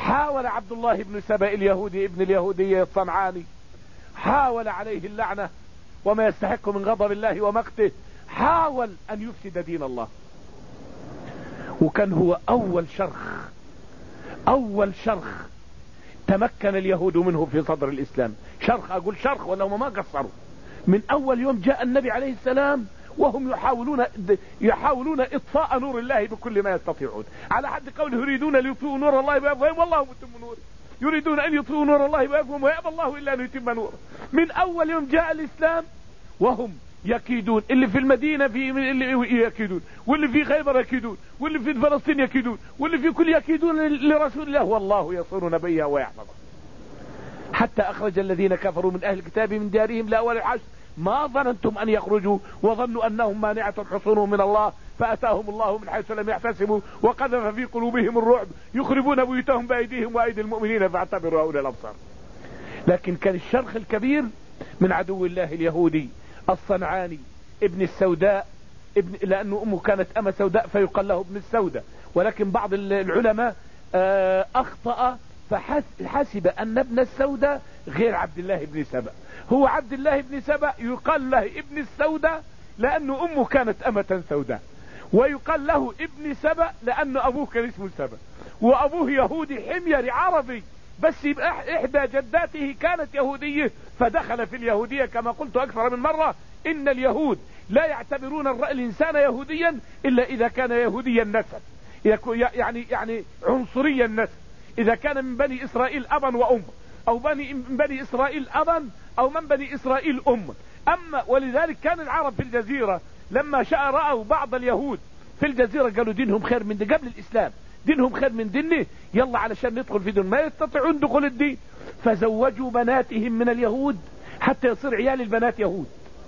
حاول عبد الله بن سبأ اليهودي ابن اليهودية الصنعاني، حاول عليه اللعنة وما يستحق من غضب الله ومقته، حاول ان يفسد دين الله. وكان هو اول شرخ تمكن اليهود منه في صدر الاسلام. شرخ، اقول شرخ ولا هم ما قصروا. من اول يوم جاء النبي عليه السلام وهم يحاولون اطفاء نور الله بكل ما يستطيعون، على حد قوله يريدون ليطفئوا نور الله بأفواههم والله متم نوره، يريدون ان يطفئوا نور الله بأفواههم ويأبى الله الا ان يتم نوره. من اول يوم جاء الاسلام وهم يكيدون، اللي في المدينة اللي يكيدون، واللي في خيبر يكيدون، واللي في فلسطين يكيدون، واللي في كل يكيدون لرسول الله، والله يصون نبيه ويحفظه. حتى اخرج الذين كفروا من اهل الكتاب من ديارهم لاول الحشر ما ظننتم ان يخرجوا وظنوا انهم مانعة حصونهم من الله فاتاهم الله من حيث لم يحتسبوا وقذف في قلوبهم الرعب يخربون بيوتهم بايديهم وايدي المؤمنين فاعتبروا اولي الابصار. لكن كان الشرخ الكبير من عدو الله اليهودي الصنعاني ابن السوداء، لانه امه كانت امه سوداء فيقال له ابن السوداء، ولكن بعض العلماء اخطأ فحسب ان ابن السوداء غير عبد الله بن سبأ. هو عبد الله بن سبأ يقال له ابن السوداء لانه امه كانت امه سوداء، ويقال له ابن سبأ لان ابوه كان اسمه سبأ، وابوه يهودي حميري عربي، بس يبقى احدى جداته كانت يهودية فدخل في اليهودية. كما قلت اكثر من مرة ان اليهود لا يعتبرون الانسان يهوديا الا اذا كان يهوديا النسب، يعني عنصريا النسب، اذا كان من بني اسرائيل ابا وام، او من بني اسرائيل ابا او من بني اسرائيل ام. اما ولذلك كان العرب في الجزيرة لما رأوا بعض اليهود في الجزيرة قالوا دينهم خير من قبل الاسلام، دينهم خير من دينه، يلا علشان ندخل في دين، ما يستطيعون دخول الدين، فزوجوا بناتهم من اليهود حتى يصير عيال البنات يهود،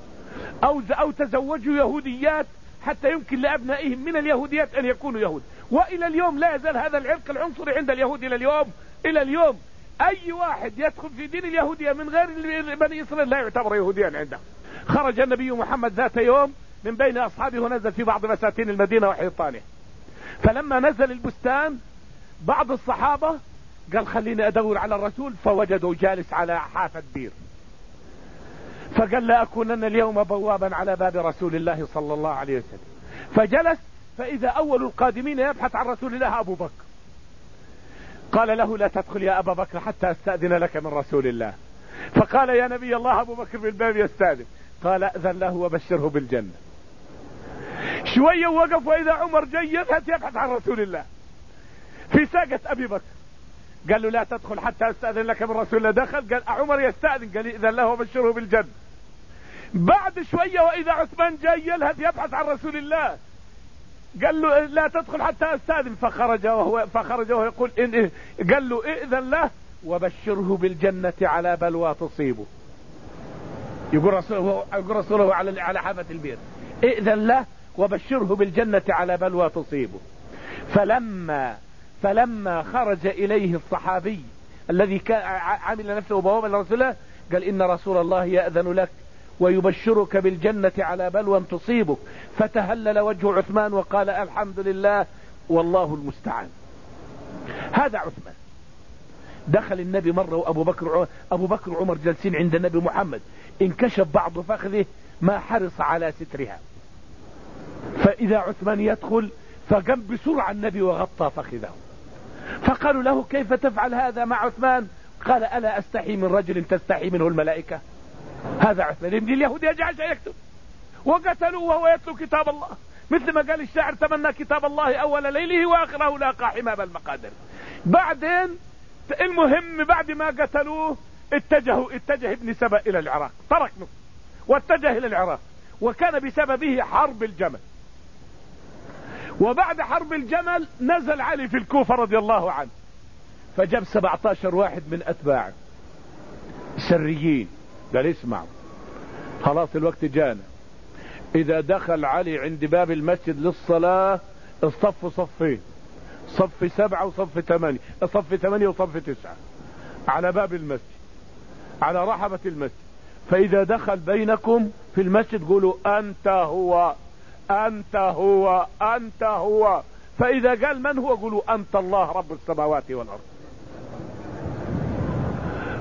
او تزوجوا يهوديات حتى يمكن لابنائهم من اليهوديات ان يكونوا يهود. والى اليوم لا يزال هذا العرق العنصري عند اليهود الى اليوم اي واحد يدخل في دين اليهودية من غير بني اسرائيل لا يعتبر يهوديا عنده. خرج النبي محمد ذات يوم من بين اصحابه ونزل في بعض بساتين المدينة وحيطانها، فلما نزل البستان بعض الصحابة قال خليني ادور على الرسول، فوجدوا جالس على حافة بير، فقال لا اكونن اليوم بوابا على باب رسول الله صلى الله عليه وسلم. فجلس فاذا اول القادمين يبحث عن رسول الله ابو بكر، قال له لا تدخل يا ابا بكر حتى استأذن لك من رسول الله. فقال يا نبي الله ابو بكر بالباب يستأذن، قال اذن له وبشره بالجنة. شوية وقف واذا عمر جاي يبحث عن رسول الله في ساقة ابي بكر، قال له لا تدخل حتى استأذن لك من رسول الله. دخل قال عمر يستأذن، قال اذن له وبشره بالجنة. بعد شوية واذا عثمان جاي يبحث عن رسول الله، قال له لا تدخل حتى استأذن، فخرج وهو يقول قال له ائذن له وبشره بالجنة على بلوى تصيبه. يقول رسوله على حافة البير ائذن له وبشره بالجنة على بلوى تصيبه. فلما خرج اليه الصحابي الذي عمل نفسه بوابا لرسول الله قال ان رسول الله يأذن لك ويبشرك بالجنة على بلوى تصيبك، فتهلل وجه عثمان وقال الحمد لله والله المستعان. هذا عثمان. دخل النبي مرة وابو بكر وعمر جالسين عند النبي محمد، انكشف بعض فخذه ما حرص على سترها، فاذا عثمان يدخل فقام بسرعة النبي وغطى فخذه، فقالوا له كيف تفعل هذا مع عثمان؟ قال الا استحي من رجل تستحي منه الملائكة؟ هذا عثمان ابن اليهود يجعل يكتب، وقتلوه وهو يتلو كتاب الله، مثل ما قال الشاعر تمنى كتاب الله اول ليله واخره لاقى حمام المقادر. بعدين المهم بعد ما قتلوه اتجه ابن سبأ الى العراق، ترك مصر واتجه الى العراق، وكان بسببه حرب الجمل. وبعد حرب الجمل نزل علي في الكوفة رضي الله عنه، فجاب 17 واحد من اتباعه سريين، قال اسمعوا خلاص الوقت جانا، اذا دخل علي عند باب المسجد للصلاة اصطفوا صفين، صف 7 وصف 8، صف 8 وصف 9 على باب المسجد على رحبة المسجد، فاذا دخل بينكم في المسجد قولوا انت هو انت هو انت هو، فاذا قال من هو قولوا انت الله رب السماوات والارض.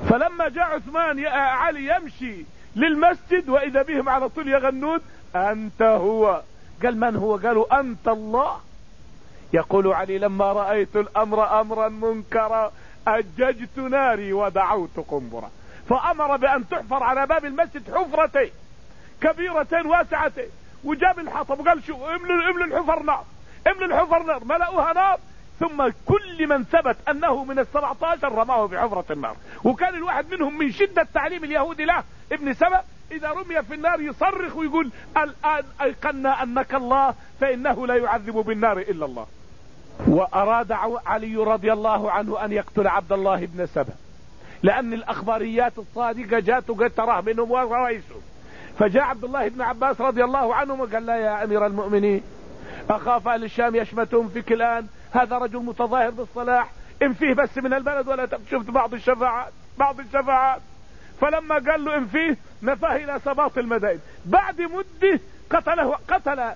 فلما جاء عثمان علي يمشي للمسجد واذا بهم على طول يغنون انت هو. قال من هو؟ قالوا انت الله. يقول علي لما رأيت الامر امرا منكرا اججت ناري ودعوت قنبرا، فامر بان تحفر على باب المسجد حفرتين كبيرتين واسعتين، وجاب الحطب وقال شو املوا الحفر نار، املوا الحفر نار، ملأوها نار، ثم كل من ثبت انه من ال17 رماه بحفرة النار. وكان الواحد منهم من شدة تعليم اليهود له ابن سبأ اذا رمي في النار يصرخ ويقول الان ايقنا انك الله فانه لا يعذب بالنار الا الله. واراد علي رضي الله عنه ان يقتل عبد الله بن سبأ، لان الاخباريات الصادقة جاءت وقد تراه منهم ورئيسهم. فجاء عبد الله بن عباس رضي الله عنه وقال لا يا امير المؤمنين اخاف اهل الشام يشمتون فيك الان، هذا رجل متظاهر بالصلاح، انفيه بس من البلد ولا شفت بعض الشفاعات. فلما قال له انفيه نفاه الى سباط المدائن. بعد مده قتل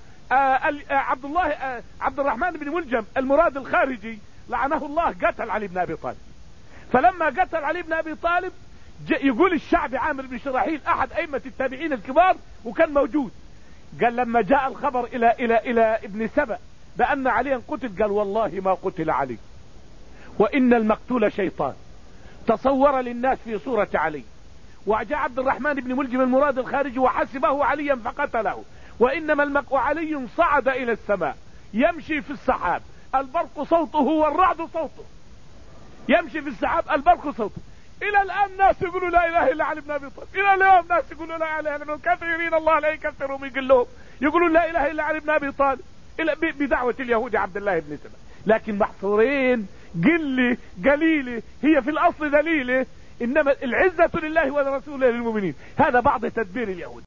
عبد الرحمن بن ملجم المراد الخارجي لعنه الله، قتل علي بن ابي طالب. فلما قتل علي بن ابي طالب يقول الشعبي عامر بن شراحيل احد ائمة التابعين الكبار وكان موجود، قال لما جاء الخبر الى ابن سبأ بان عليا قتل قال والله ما قتل علي وان المقتول شيطان تصور للناس في صورة علي. وجاء عبد الرحمن بن ملجم المراد الخارجي وحسبه عليا فقتله، وانما علي صعد الى السماء يمشي في السحاب البرق صوته والرعد صوته، يمشي في السحاب البرق صوته. الى الان ناس يقولوا لا اله الا علي بن ابي طالب، الى اليوم ناس يقولوا لا اله الا كثيرين الله لا يكثرهم يقلهم يقولون لا اله الا علي بن ابي طالب بدعوة اليهود عبد الله بن سبأ. لكن محصورين قليلة هي في الاصل ذليلة، انما العزة لله ولرسوله للمؤمنين. هذا بعض تدبير اليهود.